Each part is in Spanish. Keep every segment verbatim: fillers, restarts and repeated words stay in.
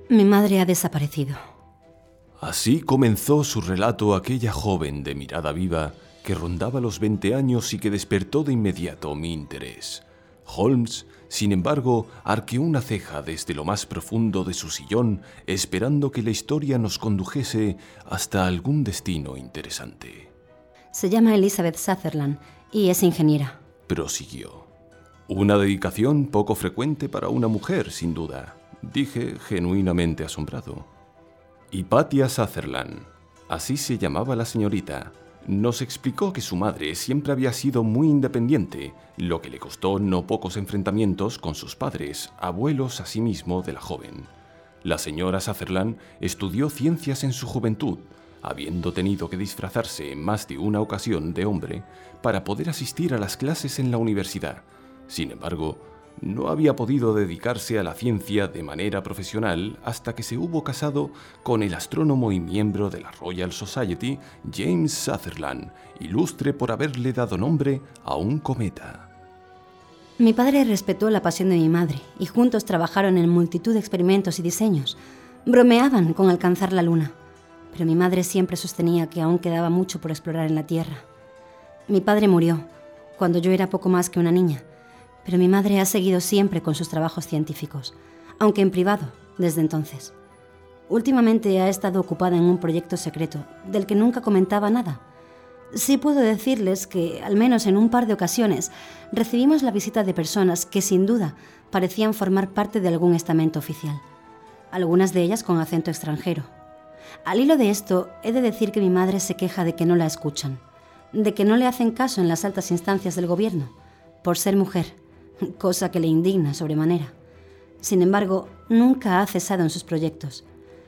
Mi madre ha desaparecido. Así comenzó su relato aquella joven de mirada viva que rondaba los veinte años y que despertó de inmediato mi interés. Holmes, sin embargo, arqueó una ceja desde lo más profundo de su sillón, esperando que la historia nos condujese hasta algún destino interesante. Se llama Elizabeth Sutherland y es ingeniera. Prosiguió. Una dedicación poco frecuente para una mujer, sin duda, dije genuinamente asombrado. Hypatia Sutherland, así se llamaba la señorita, nos explicó que su madre siempre había sido muy independiente, lo que le costó no pocos enfrentamientos con sus padres, abuelos asimismo de la joven. La señora Sutherland estudió ciencias en su juventud, habiendo tenido que disfrazarse en más de una ocasión de hombre para poder asistir a las clases en la universidad. Sin embargo, no había podido dedicarse a la ciencia de manera profesional hasta que se hubo casado con el astrónomo y miembro de la Royal Society, James Sutherland, ilustre por haberle dado nombre a un cometa. Mi padre respetó la pasión de mi madre y juntos trabajaron en multitud de experimentos y diseños. Bromeaban con alcanzar la luna, pero mi madre siempre sostenía que aún quedaba mucho por explorar en la Tierra. Mi padre murió cuando yo era poco más que una niña, pero mi madre ha seguido siempre con sus trabajos científicos, aunque en privado, desde entonces. Últimamente ha estado ocupada en un proyecto secreto, del que nunca comentaba nada. Sí puedo decirles que, al menos en un par de ocasiones, recibimos la visita de personas que, sin duda, parecían formar parte de algún estamento oficial. Algunas de ellas con acento extranjero. Al hilo de esto, he de decir que mi madre se queja de que no la escuchan, de que no le hacen caso en las altas instancias del gobierno, por ser mujer, cosa que le indigna sobremanera. Sin embargo, nunca ha cesado en sus proyectos.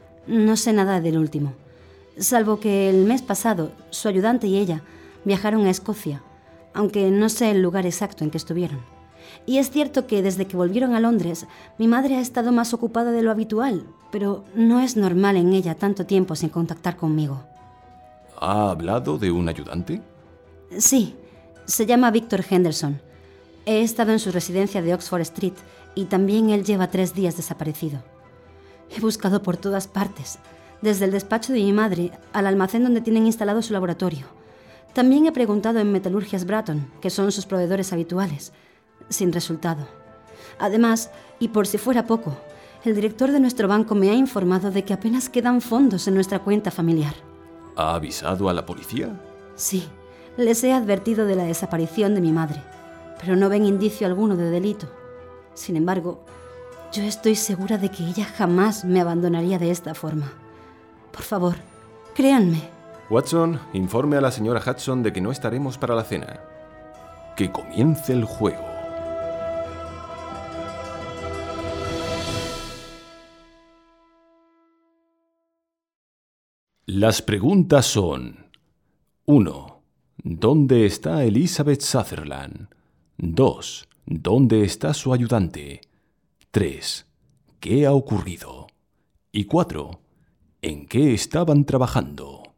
No sé nada del último, salvo que el mes pasado su ayudante y ella viajaron a Escocia, aunque no sé el lugar exacto en que estuvieron. Y es cierto que desde que volvieron a Londres, mi madre ha estado más ocupada de lo habitual, pero no es normal en ella tanto tiempo sin contactar conmigo. ¿Ha hablado de un ayudante? Sí, se llama Victor Henderson. He estado en su residencia de Oxford Street y también él lleva tres días desaparecido. He buscado por todas partes, desde el despacho de mi madre al almacén donde tienen instalado su laboratorio. También he preguntado en Metalurgias Bratton, que son sus proveedores habituales, sin resultado. Además, y por si fuera poco, el director de nuestro banco me ha informado de que apenas quedan fondos en nuestra cuenta familiar. ¿Ha avisado a la policía? Sí, les he advertido de la desaparición de mi madre, pero no ven indicio alguno de delito. Sin embargo, yo estoy segura de que ella jamás me abandonaría de esta forma. Por favor, créanme. Watson, informe a la señora Hudson de que no estaremos para la cena. Que comience el juego. Las preguntas son: uno. ¿Dónde está Elizabeth Sutherland? dos. ¿Dónde está su ayudante? tres. ¿Qué ha ocurrido? Y cuatro. ¿En qué estaban trabajando?